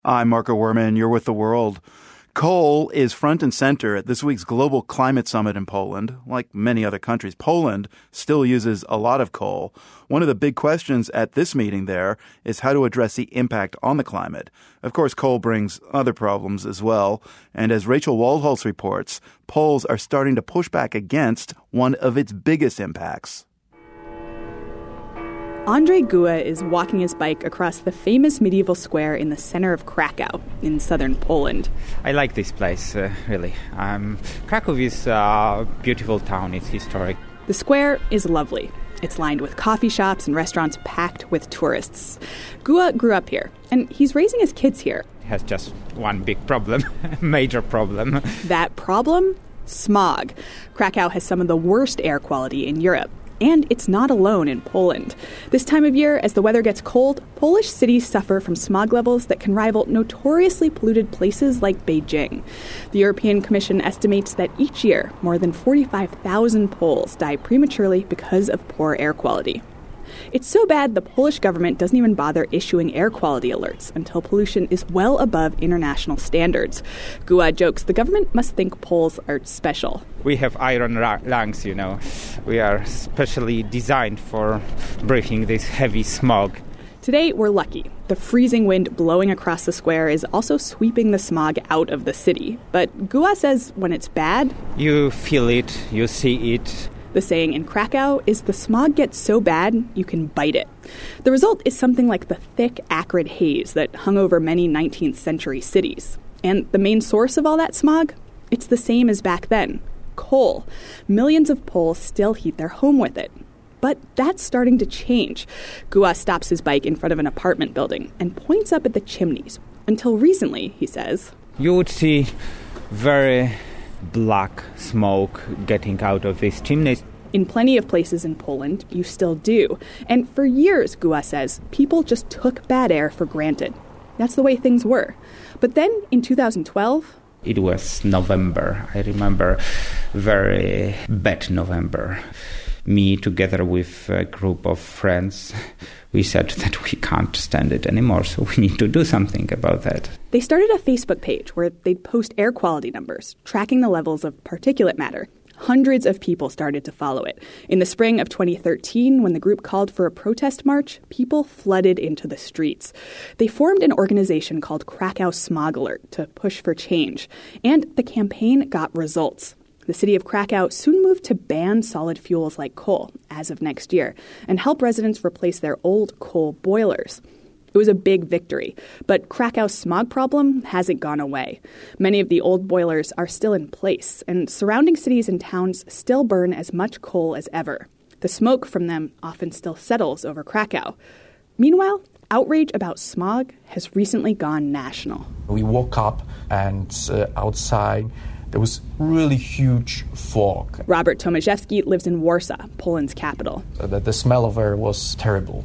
I'm Marco Werman. You're with The World. Coal is front and center at this week's Global Climate Summit in Poland. Like many other countries, Poland still uses a lot of coal. One of the big questions at this meeting there is how to address the impact on the climate. Of course, coal brings other problems as well. And as Rachel Waldholz reports, Poles are starting to push back against one of its biggest impacts. Andrzej Guła is walking his bike across the famous medieval square in the center of Krakow in southern Poland. I like this place, really. Krakow is a beautiful town. It's historic. The square is lovely. It's lined with coffee shops and restaurants packed with tourists. Guła grew up here, and he's raising his kids here. It has just one big problem, major problem. That problem? Smog. Krakow has some of the worst air quality in Europe. And it's not alone in Poland. This time of year, as the weather gets cold, Polish cities suffer from smog levels that can rival notoriously polluted places like Beijing. The European Commission estimates that each year, more than 45,000 Poles die prematurely because of poor air quality. It's so bad the Polish government doesn't even bother issuing air quality alerts until pollution is well above international standards. Guła jokes the government must think Poles are special. We have iron lungs, you know. We are specially designed for breathing this heavy smog. Today, we're lucky. The freezing wind blowing across the square is also sweeping the smog out of the city. But Guła says when it's bad, you feel it, you see it. The saying in Krakow is the smog gets so bad, you can bite it. The result is something like the thick, acrid haze that hung over many 19th century cities. And the main source of all that smog? It's the same as back then. Coal. Millions of Poles still heat their home with it. But that's starting to change. Guła stops his bike in front of an apartment building and points up at the chimneys. Until recently, he says, you would see very black smoke getting out of these chimneys. In plenty of places in Poland, you still do. And for years, Guła says, people just took bad air for granted. That's the way things were. But then, in 2012... It was November. I remember very bad November. Me, together with a group of friends, we said that we can't stand it anymore, so we need to do something about that. They started a Facebook page where they'd post air quality numbers, tracking the levels of particulate matter. Hundreds of people started to follow it. In the spring of 2013, when the group called for a protest march, people flooded into the streets. They formed an organization called Krakow Smog Alert to push for change. And the campaign got results. The city of Krakow soon moved to ban solid fuels like coal as of next year and help residents replace their old coal boilers. It was a big victory, but Krakow's smog problem hasn't gone away. Many of the old boilers are still in place, and surrounding cities and towns still burn as much coal as ever. The smoke from them often still settles over Krakow. Meanwhile, outrage about smog has recently gone national. We woke up and outside there was really huge fog. Robert Tomaszewski lives in Warsaw, Poland's capital. The smell of air was terrible.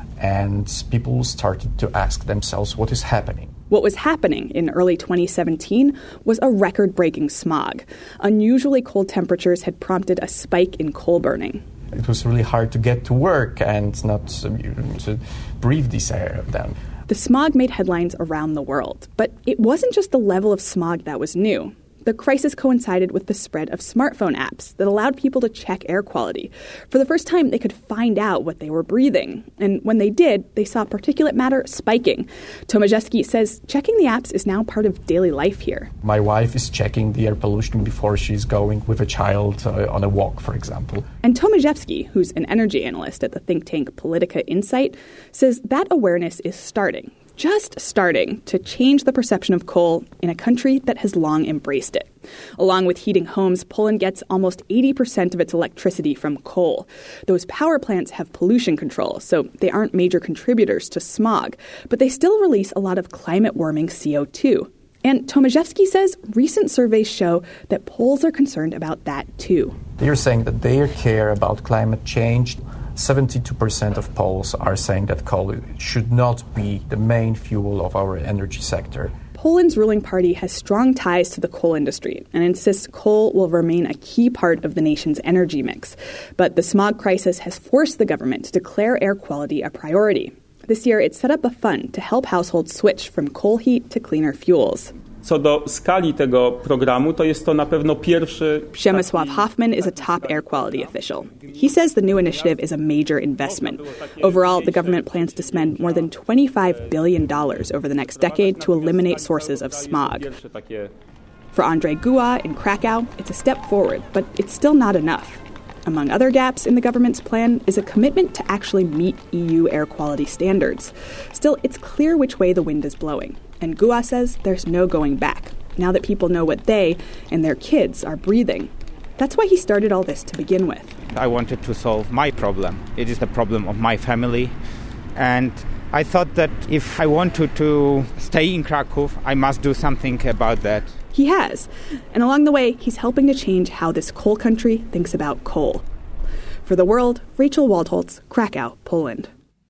And people started to ask themselves what is happening. What was happening in early 2017 was a record-breaking smog. Unusually cold temperatures had prompted a spike in coal burning. It was really hard to get to work and not to breathe this air then. The smog made headlines around the world. But it wasn't just the level of smog that was new. The crisis coincided with the spread of smartphone apps that allowed people to check air quality. For the first time, they could find out what they were breathing. And when they did, they saw particulate matter spiking. Tomaszewski says checking the apps is now part of daily life here. My wife is checking the air pollution before she's going with a child on a walk, for example. And Tomaszewski, who's an energy analyst at the think tank Politica Insight, says that awareness is just starting to change the perception of coal in a country that has long embraced it. Along with heating homes, Poland gets almost 80% of its electricity from coal. Those power plants have pollution control, so they aren't major contributors to smog, but they still release a lot of climate-warming CO2. And Tomaszewski says recent surveys show that Poles are concerned about that too. They're saying that they care about climate change. 72% of Poles are saying that coal should not be the main fuel of our energy sector. Poland's ruling party has strong ties to the coal industry and insists coal will remain a key part of the nation's energy mix. But the smog crisis has forced the government to declare air quality a priority. This year, it set up a fund to help households switch from coal heat to cleaner fuels. Co do skali tego programu, to jest to na pewno pierwszy... Przemysław Hoffman is a top air quality official. He says the new initiative is a major investment. Overall, the government plans to spend more than $25 billion over the next decade to eliminate sources of smog. For Andrzej Guła in Krakow, it's a step forward, but it's still not enough. Among other gaps in the government's plan is a commitment to actually meet EU air quality standards. Still, it's clear which way the wind is blowing. And Guła says there's no going back, now that people know what they and their kids are breathing. That's why he started all this to begin with. I wanted to solve my problem. It is the problem of my family. And I thought that if I wanted to stay in Krakow, I must do something about that. He has. And along the way, he's helping to change how this coal country thinks about coal. For The World, Rachel Waldholz, Krakow, Poland.